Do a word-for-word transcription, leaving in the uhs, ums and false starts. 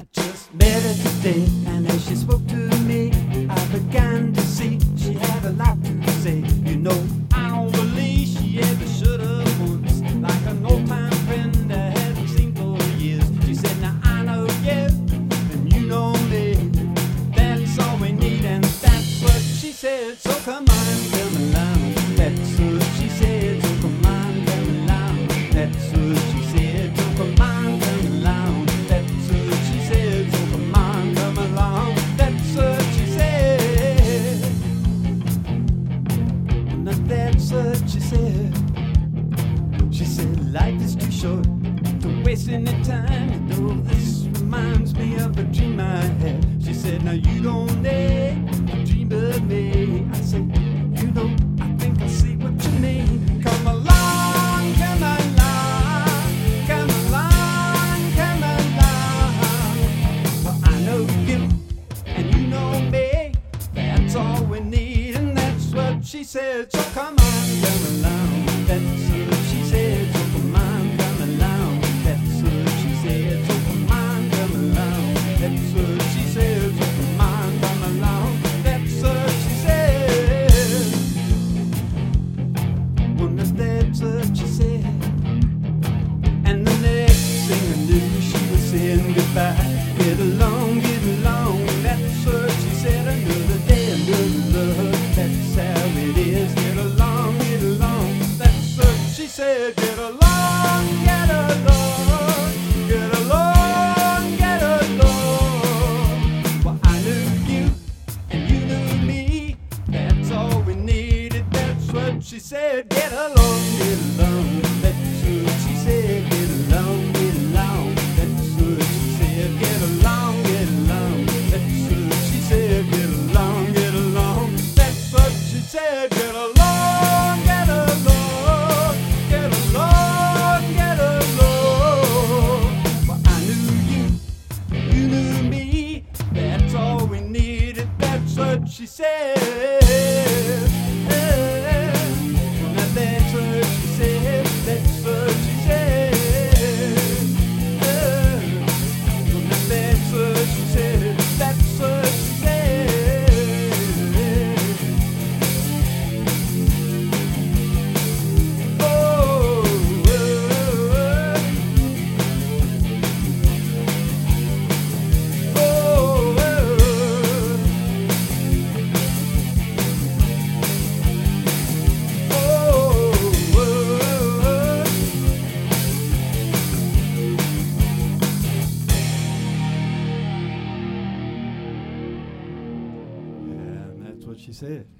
Just met her today, and as she spoke to me, I began to see she had a lot to say. You know, I don't believe she ever should have once, like an old time friend I hadn't seen for years. She said, now I know you, and you know me. That's all we need, and that's what she said. So come on, come along. That's what she said. So come on, come along. That's what she said. So come on, come along. That's what she said. So come on, come along. That's what she said. Now that's what she said. She said life is too short to waste any time. You know this reminds me of a dream I had. She said, now you don't need to dream of me. I said, you know, I think I see what you mean. Come along, come along, come along, come along. Well, I know you, and you know me. That's all we need, and that's what she said. So come on, come along. That's what she said. So come on, come along. That's what she said. So come on, come along. That's what she said. So come on, come along. That's what she said. Well, now that's what she said. And the next thing I knew, she was saying goodbye. Get along, get along. That's what she said. Another day, another love. That's how it is. Get along, get along. That's what she said. Get along, get along. Get along, get along. Well, I knew you, and you knew me. That's all we needed. That's what she said. Get along, get along. That's what she said. Get along, get along. That's what she said. Get along, get along. That's what she said. Get along, get along. That's what she said. Get along, get along. Get along, get along. Well, I knew you, you knew me. That's all we needed. That's what she said. Now that's what she said. That's what she said. Now that's what she said. That's what she said. Oh, oh, oh, oh, yeah, and that's what she said.